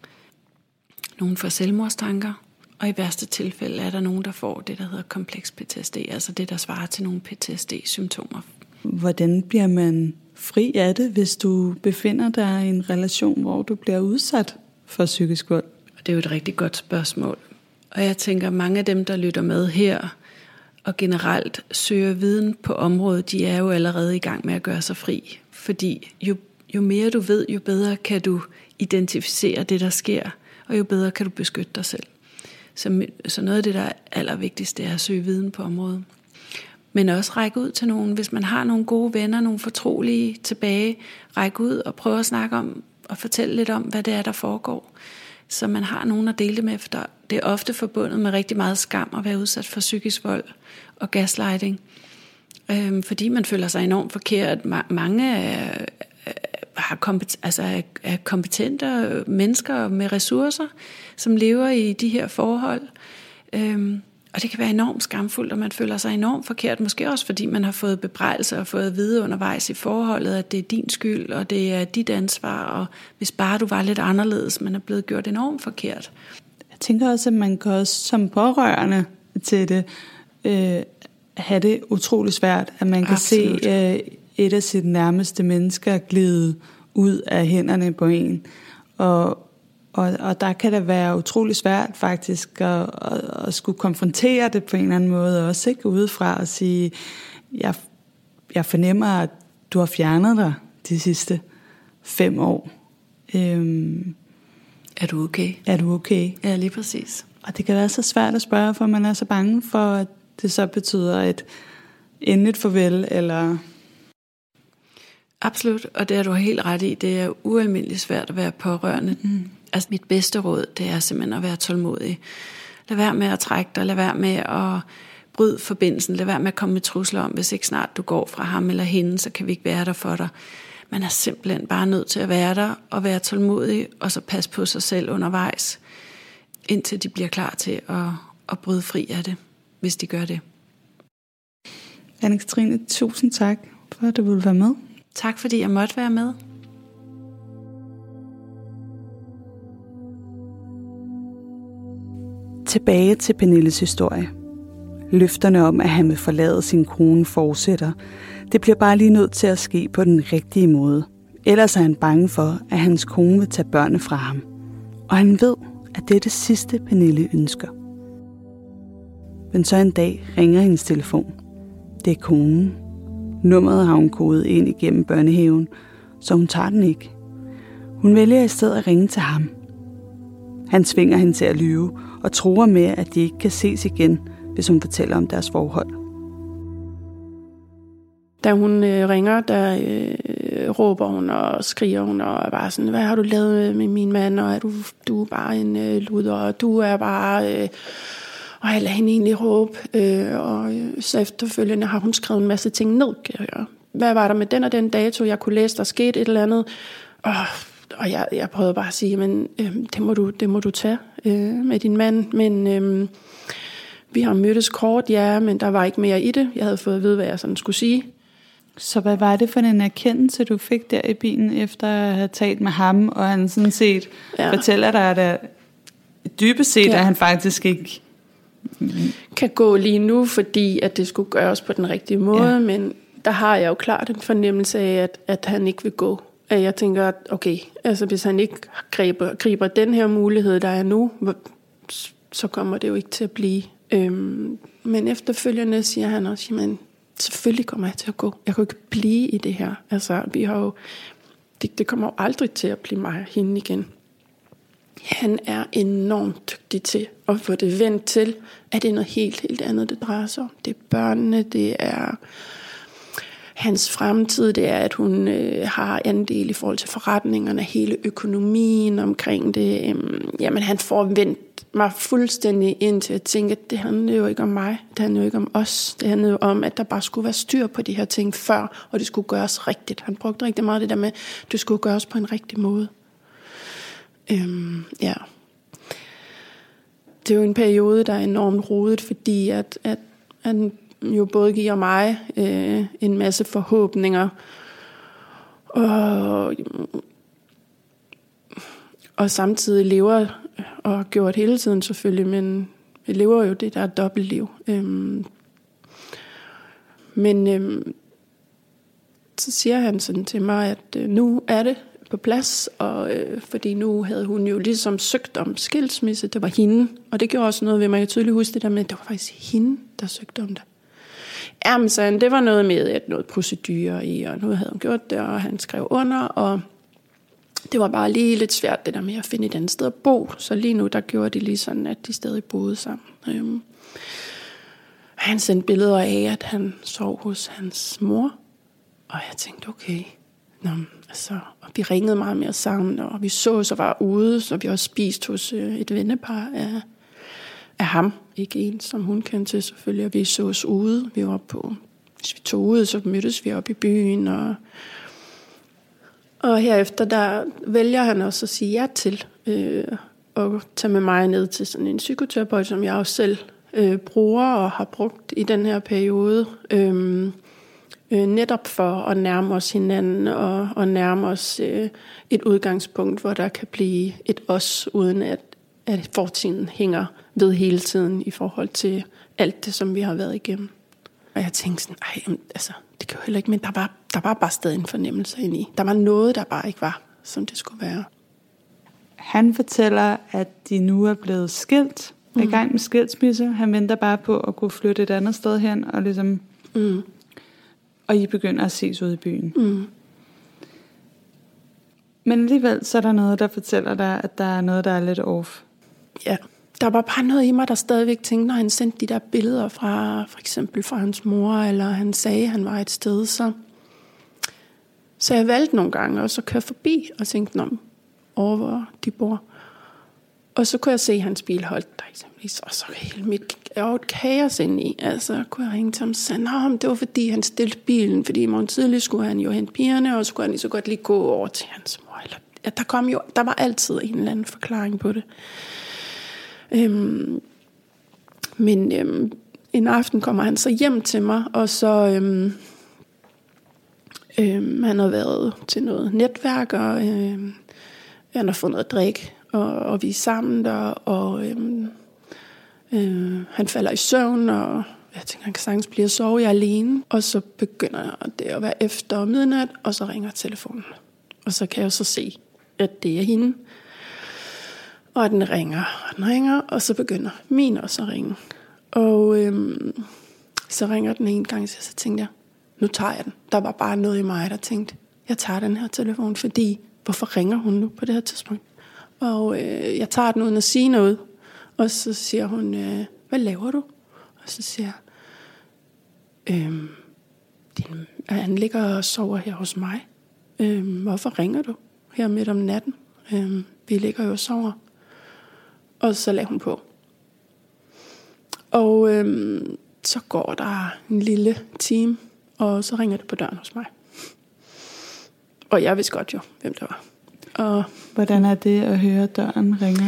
Nogen får selvmordstanker, og i værste tilfælde er der nogen, der får det, der hedder kompleks P T S D, altså det, der svarer til nogle P T S D-symptomer.
Hvordan bliver man fri af det, hvis du befinder dig i en relation, hvor du bliver udsat for psykisk vold?
Det er jo et rigtig godt spørgsmål. Og jeg tænker, mange af dem, der lytter med her, og generelt søger viden på området, de er jo allerede i gang med at gøre sig fri. Fordi jo, jo mere du ved, jo bedre kan du identificere det, der sker, og jo bedre kan du beskytte dig selv. Så, så noget af det, der er allervigtigst, det er at søge viden på området. Men også række ud til nogen, hvis man har nogle gode venner, nogle fortrolige tilbage, række ud og prøve at snakke om, og fortælle lidt om, hvad det er, der foregår. Så man har nogen at dele det med, for det er ofte forbundet med rigtig meget skam at være udsat for psykisk vold og gaslighting. Øhm, fordi man føler sig enormt forkert. Mange er, har kompet- altså er kompetente mennesker med ressourcer, som lever i de her forhold. Øhm, og det kan være enormt skamfuldt, og man føler sig enormt forkert. Måske også fordi man har fået bebrejdelser og fået at vide undervejs i forholdet, at det er din skyld, og det er dit ansvar. Og hvis bare du var lidt anderledes, man er blevet gjort enormt forkert.
Jeg tænker også, at man kan også som pårørende til det øh, have det utrolig svært, at man kan Absolut. se øh, et af sit nærmeste mennesker glide ud af hænderne på en. Og, og, og der kan det være utrolig svært faktisk at, at, at skulle konfrontere det på en eller anden måde, også ikke udefra og sige, jeg, jeg fornemmer, at du har fjernet dig de sidste fem år. Øhm,
er du okay?
Er du okay?
Ja, lige præcis.
Og det kan være så svært at spørge, for man er så bange for, at det så betyder et endeligt farvel, eller...
Absolut, og det er du helt ret i. Det er ualmindeligt svært at være pårørende. Mm. Altså mit bedste råd, det er simpelthen at være tålmodig. Lad være med at trække dig, lad være med at bryde forbindelsen, lad være med at komme med trusler om, hvis ikke snart du går fra ham eller hende, så kan vi ikke være der for dig. Man er simpelthen bare nødt til at være der og være tålmodig, og så passe på sig selv undervejs, indtil de bliver klar til at, at bryde fri af det, hvis de gør det.
Anne-Cathrine, tusind tak for, at du ville være med.
Tak fordi jeg måtte være med.
Tilbage til Pernilles historie. Løfterne om, at han vil forlade sin kone, fortsætter. Det bliver bare lige nødt til at ske på den rigtige måde. Ellers er han bange for, at hans kone vil tage børnene fra ham. Og han ved, at det er det sidste, Pernille ønsker. Men så en dag ringer hendes telefon. Det er konen. Nummeret har hun kodet ind igennem børnehaven, så hun tager den ikke. Hun vælger i stedet at ringe til ham. Han tvinger hende til at lyve og truer med, at de ikke kan ses igen, hvis hun fortæller om deres forhold.
Da hun øh, ringer, der øh, råber hun og skriger hun og er bare sådan, hvad har du lavet med min mand, og er du, du er bare en øh, luder, og du er bare... Øh, og jeg lader hende egentlig råbe, øh, og så efterfølgende har hun skrevet en masse ting ned. Hvad var der med den og den dato, jeg kunne læse, der skete et eller andet. Og, og jeg, jeg prøvede bare at sige, men øh, det, må du, det må du tage øh, med din mand. Men øh, vi har mødtes kort, ja, men der var ikke mere i det. Jeg havde fået at vide, hvad jeg sådan skulle sige.
Så hvad var det for en erkendelse, du fik der i bilen, efter at have talt med ham, og han sådan set ja. fortæller dig, at der dybest set, ja. at han faktisk ikke...
kan gå lige nu, fordi at det skulle gøres på den rigtige måde, ja. Men der har jeg jo klart en fornemmelse af, at, at han ikke vil gå. At jeg tænker, at okay, altså hvis han ikke griber, griber den her mulighed, der er nu, så kommer det jo ikke til at blive. Øhm, men efterfølgende siger han også, jamen, selvfølgelig kommer jeg til at gå. Jeg kan jo ikke blive i det her. Altså, vi har jo, det, det kommer jo aldrig til at blive mig og hende igen. Han er enormt dygtig til at få det vendt til, at det er noget helt, helt andet, det drejer sig om. Det er børnene, det er hans fremtid, det er, at hun øh, har andel i forhold til forretningerne, hele økonomien omkring det. Øhm, jamen, han får vendt mig fuldstændig ind til at tænke, at det handler jo ikke om mig, det handler jo ikke om os. Det handler jo om, at der bare skulle være styr på de her ting før, og det skulle gøres rigtigt. Han brugte rigtig meget det der med, at det skulle gøres på en rigtig måde. Øhm, ja. Det er jo en periode, der er enormt rodet, fordi at, at han jo både giver mig øh, en masse forhåbninger, og, og samtidig lever, og har gjort hele tiden selvfølgelig, men vi lever jo det der dobbeltliv. Øhm, men øhm, så siger han sådan til mig, at øh, nu er det på plads, og øh, fordi nu havde hun jo ligesom søgt om skilsmisse, det var hende, og det gjorde også noget ved mig, jeg tydeligt huske det der med, at det var faktisk hende, der søgte om det. Jamen, så det var noget med, at noget procedure i, og nu havde hun gjort det, og han skrev under, og det var bare lige lidt svært det der med at finde et andet sted at bo, så lige nu, der gjorde de lige sådan, at de stadig boede sammen. Øhm, han sendte billeder af, at han sov hos hans mor, og jeg tænkte, okay, nå, altså, og vi ringede meget mere sammen, og vi så så var ude, så vi også spist hos øh, et vennepar af, af ham, ikke en, som hun kendte til selvfølgelig, og vi så os ude, vi var på, hvis vi tog ud, så mødtes vi op i byen, og, og herefter, der vælger han også at sige ja til, øh, at tage med mig ned til sådan en psykoterapeut, som jeg også selv øh, bruger, og har brugt i den her periode, øh, netop for at nærme os hinanden og, og nærme os øh, et udgangspunkt, hvor der kan blive et os, uden at, at fortiden hænger ved hele tiden i forhold til alt det, som vi har været igennem. Og jeg tænkte sådan, ej, altså, det kan jo heller ikke, men der var, der var bare stadig en fornemmelse ind i. Der var noget, der bare ikke var, som det skulle være.
Han fortæller, at de nu er blevet skilt, mm. i gang med skilsmisse. Han venter bare på at kunne flytte et andet sted hen, og ligesom... Mm. Og I begynder at ses ude i byen. Mm. Men alligevel, så er der noget, der fortæller dig, at der er noget, der er lidt off.
Ja, der var bare noget i mig, der stadigvæk tænkte, når han sendte de der billeder fra, for eksempel fra hans mor, eller han sagde, at han var et sted, så... Så jeg valgte nogle gange også at køre forbi, og tænkte, om over hvor de bor. Og så kunne jeg se, at hans bil holdt der eksempelvis, og så hele mit jeg var et kaos inde i. Altså, kunne jeg ringe til ham og sige, at det var fordi, han stillede bilen, fordi i morgen tidlig skulle han jo hente pigerne, og så skulle han lige så godt lige gå over til hans mor. Eller, ja, der, kom jo, der var altid en eller anden forklaring på det. Øhm, men øhm, en aften kommer han så hjem til mig, og så... Øhm, øhm, han har været til noget netværk, og øhm, han har fået noget at drikke, og, og vi er sammen der, og... Øhm, Øh, han falder i søvn, og jeg tænker, han kan sagtens blive at sove, jeg er alene. Og så begynder det at være efter midnat, og så ringer telefonen. Og så kan jeg jo så se, at det er hende. Og den ringer, og den ringer, og så begynder min også at ringe. Og øhm, så ringer den en gang, så tænkte jeg, nu tager jeg den. Der var bare noget i mig, der tænkte, jeg tager den her telefon, fordi hvorfor ringer hun nu på det her tidspunkt? Og øh, jeg tager den uden at sige noget. Og så siger hun, øh, hvad laver du? Og så siger jeg, øhm, din, han ligger og sover her hos mig. Øhm, hvorfor ringer du her midt om natten? Øhm, vi ligger jo og sover. Og så lagde hun på. Og øhm, så går der en lille time, og så ringer det på døren hos mig. Og jeg vidste godt jo, hvem det var. Og,
hvordan er det at høre døren ringer?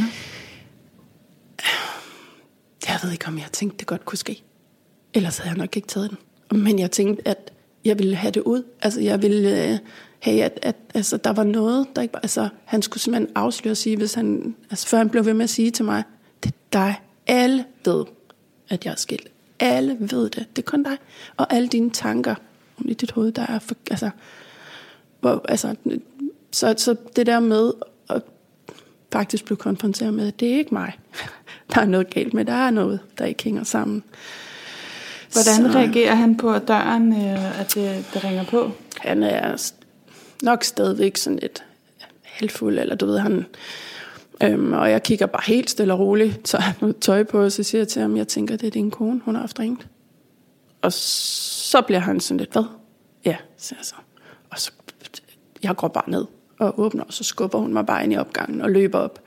Jeg ved ikke, om jeg tænkte, det godt kunne ske. Ellers havde jeg nok ikke taget den. Men jeg tænkte, at jeg ville have det ud. Altså, jeg ville øh, have, at, at altså, der var noget, der ikke var... Altså, han skulle simpelthen afsløre og sige, hvis han... Altså, før han blev ved med at sige til mig, det er dig. Alle ved, at jeg er skilt. Alle ved det. Det er kun dig. Og alle dine tanker i dit hoved, der er... For, altså, hvor, altså, så, så det der med at faktisk blive konfronteret med, det er ikke mig. der er noget galt med, der er noget, der ikke hænger sammen.
Hvordan så reagerer han på, at døren, øh, at det, det ringer på?
Han er nok stadigvæk sådan lidt halvfuld, eller du ved, han... Øhm, og jeg kigger bare helt stille og roligt, så har noget tøj på, og så siger jeg til ham, jeg tænker, det er din kone, hun har haft ringet. Og så bliver han sådan lidt, hvad? Ja, siger jeg så. Og så, jeg går bare ned og åbner, og så skubber hun mig bare ind i opgangen og løber op.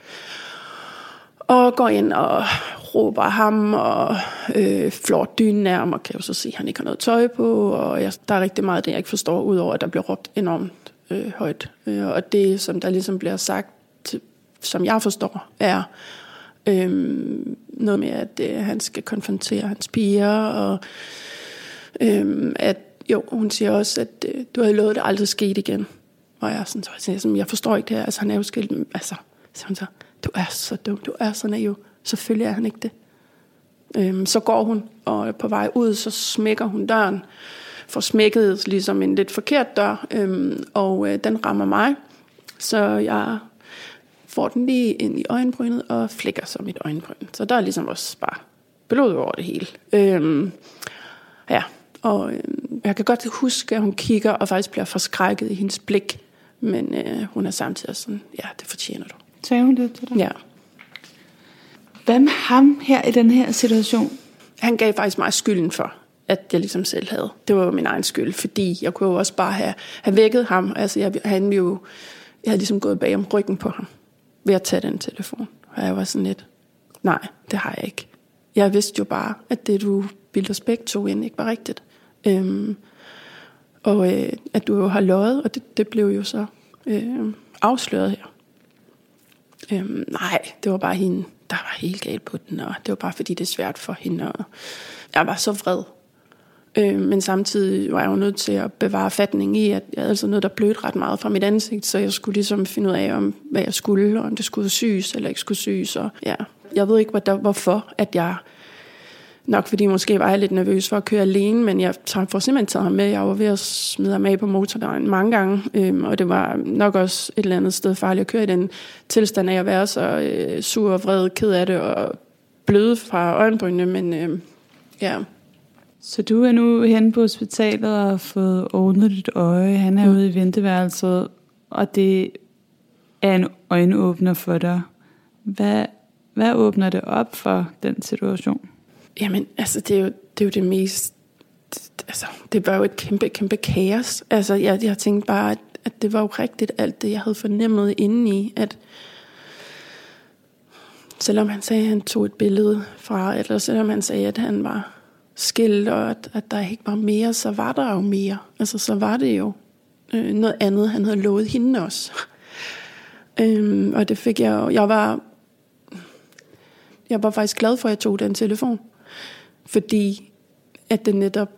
Og går ind og råber ham, og øh, flår dynen af ham, og kan jo så se, at han ikke har noget tøj på. Og jeg, der er rigtig meget, det jeg ikke forstår, udover at der bliver råbt enormt øh, højt. Øh, og det, som der ligesom bliver sagt, som jeg forstår, er øhm, noget med, at øh, han skal konfrontere hans piger, og øhm, at jo, hun siger også, at øh, du havde lovet, det aldrig skete igen. Og jeg, sådan, så jeg, sådan, jeg forstår ikke det her, altså han er jo skilt, altså, så hun så, du er så dum, du er så naiv, selvfølgelig er han ikke det. Øhm, så går hun, og på vej ud, så smækker hun døren, får smækket ligesom en lidt forkert dør, øhm, og øh, den rammer mig, så jeg får den lige ind i øjenbrynet og flækker så mit øjenbryn. Så der er ligesom også bare blod over det hele. Øhm, ja, og øhm, jeg kan godt huske, at hun kigger og faktisk bliver forskrækket i hendes blik. Men øh, hun er samtidig sådan, ja, det fortjener du.
Sagde hun det til dig?
Ja.
Hvad med ham her i den her situation?
Han gav faktisk mig skylden for, at jeg ligesom selv havde. Det var jo min egen skyld, fordi jeg kunne jo også bare have, have vækket ham. Altså, jeg, han jo, jeg havde ligesom gået bag om ryggen på ham ved at tage den telefon. Og jeg var sådan lidt, nej, det har jeg ikke. Jeg vidste jo bare, at det du bildte os begge to ind ikke var rigtigt. Øhm, og øh, at du jo har løjet, og det, det blev jo så øh, afsløret her. Øhm, nej, det var bare hende, der var helt galt på den, og det var bare fordi, det er svært for hende. Og jeg var så vred. Øh, men samtidig var jeg jo nødt til at bevare fatning i, at jeg havde altså noget, der blødte ret meget fra mit ansigt, så jeg skulle ligesom finde ud af, om, hvad jeg skulle, og om det skulle syes eller ikke skulle syes. Og ja, jeg ved ikke, hvad der, hvorfor, at jeg, nok fordi måske var jeg lidt nervøs for at køre alene, men jeg får simpelthen taget ham med. Jeg var ved at smide ham af på motorvejen mange gange, øh, og det var nok også et eller andet sted farligt at køre i den tilstand af at være så øh, sur og vred, ked af det og bløde fra øjenbrynene, men øh, ja...
Så du er nu henne på hospitalet og har fået ordnet dit øje. Han er mm. ude i venteværelset, og det er en øjenåbner for dig. Hvad, hvad åbner det op for den situation?
Jamen, altså, det er jo det, er jo det mest... Altså, det var jo et kæmpe, kæmpe kaos. Altså, jeg, jeg tænkte bare, at, at det var jo rigtigt alt det, jeg havde fornemmet indeni, at selvom han sagde, at han tog et billede fra, eller selvom han sagde, at han var skilt, og at, at der ikke var mere, så var der jo mere. Altså, så var det jo øh, noget andet, han havde lovet hende også. øhm, og det fik jeg jo... Jeg var, jeg var faktisk glad for, at jeg tog den telefon. Fordi at det netop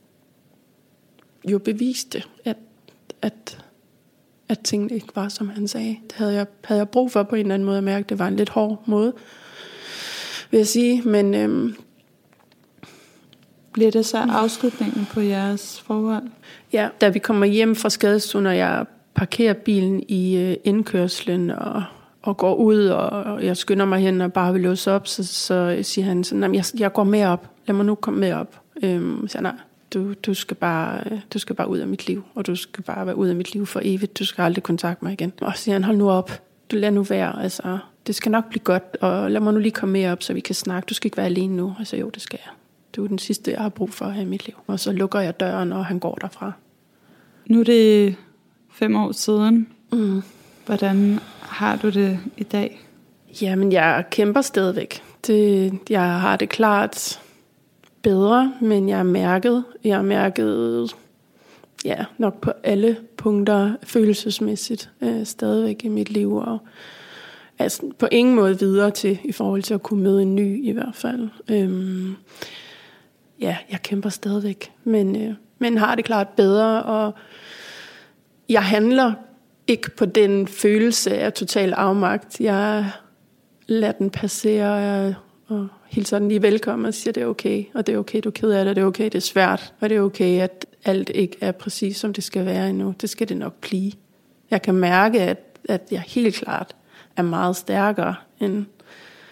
jo beviste, at, at, at tingene ikke var, som han sagde. Det havde jeg, havde jeg brug for på en eller anden måde at mærke. Det var en lidt hård måde, vil jeg sige. Men... Øhm,
bliver det så afslutningen på jeres forhold?
Ja, da vi kommer hjem fra skadestuen, og jeg parkerer bilen i øh, indkørslen og, og går ud, og jeg skynder mig hen og bare vil låse op, så, så siger han sådan, jeg, jeg går med op, lad mig nu komme med op. Øhm, så nej, du, du, skal bare, du skal bare ud af mit liv, og du skal bare være ud af mit liv for evigt, du skal aldrig kontakte mig igen. Og så siger han, hold nu op, du lad nu være, altså, det skal nok blive godt, og lad mig nu lige komme med op, så vi kan snakke, du skal ikke være alene nu. Altså jo, det skal jeg. Du er den sidste, jeg har brug for her i mit liv. Og så lukker jeg døren, og han går derfra.
Nu er det fem år siden.
Mm.
Hvordan har du det i dag?
Jamen, jeg kæmper stadigvæk. Det, jeg har det klart bedre, men jeg har mærket, jeg har mærket, ja, nok på alle punkter følelsesmæssigt øh, stadigvæk i mit liv. Og altså, på ingen måde videre til, i forhold til at kunne møde en ny i hvert fald. Øhm, Ja, jeg kæmper stadigvæk, men, øh, men har det klart bedre, og jeg handler ikke på den følelse af total afmagt. Jeg lader den passere, og, jeg, og hilser den lige velkommen og siger, det er okay, og det er okay, du er ked af det, det er okay, det er svært, og det er okay, at alt ikke er præcis, som det skal være endnu. Det skal det nok blive. Jeg kan mærke, at, at jeg helt klart er meget stærkere, end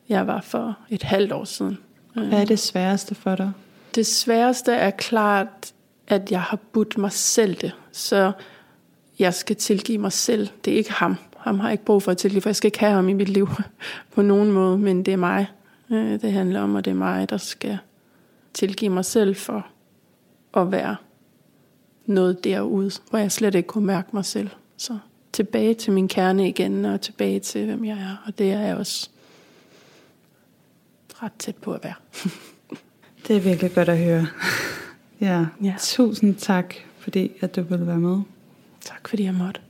jeg var for et halvt år siden.
Hvad er det sværeste for dig?
Det sværeste er klart, at jeg har budt mig selv det. Så jeg skal tilgive mig selv. Det er ikke ham. Ham har jeg ikke brug for at tilgive, for jeg skal ikke have ham i mit liv på nogen måde. Men det er mig, det handler om, og det er mig, der skal tilgive mig selv for at være noget derude, hvor jeg slet ikke kunne mærke mig selv. Så tilbage til min kerne igen, og tilbage til, hvem jeg er. Og det er jeg også ret tæt på at være.
Det er virkelig godt at høre. Ja.
Ja.
Tusind tak, fordi at du ville være med.
Tak fordi jeg måtte.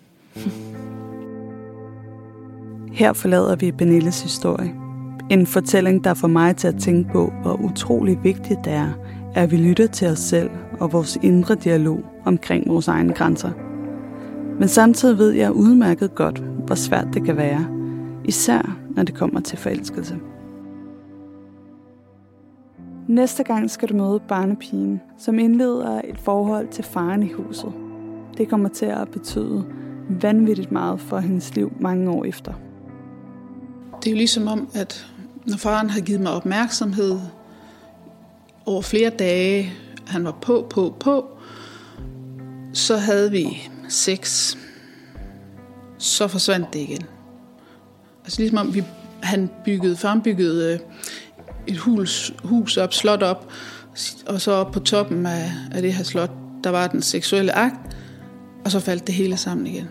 Her forlader vi Pernilles historie. En fortælling, der får mig til at tænke på, hvor utrolig vigtigt det er, at vi lytter til os selv og vores indre dialog omkring vores egne grænser. Men samtidig ved jeg udmærket godt, hvor svært det kan være, især når det kommer til forelskelse. Næste gang skal du møde barnepigen, som indleder et forhold til faren i huset. Det kommer til at betyde vanvittigt meget for hendes liv mange år efter.
Det er jo ligesom om, at når faren har givet mig opmærksomhed over flere dage, han var på, på, på, så havde vi sex. Så forsvandt det igen. Altså ligesom om vi, han byggede, faren byggede et hus, hus op, slot op, og så op på toppen af, af det her slot, der var den seksuelle akt, og så faldt det hele sammen igen.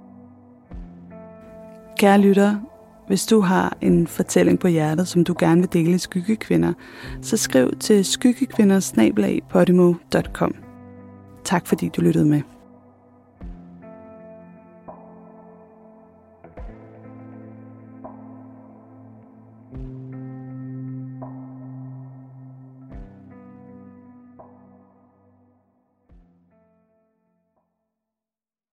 Kære lytter, hvis du har en fortælling på hjertet, som du gerne vil dele i Skyggekvinder, så skriv til skyggekvinder snabel-a podimo punktum com. Tak fordi du lyttede med.